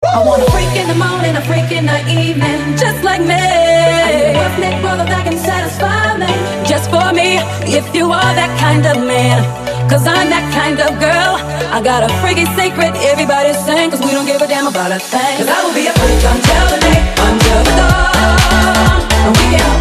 I want a freak in the morning, a freak in the evening, just like me. I need a roughneck brother that can satisfy me, just for me, if you are that kind of man. Cause I'm that kind of girl. I got a freaky secret, everybody sing, cause we don't give a damn about a thing. Cause I will be a freak until the day, until the dawn, and we can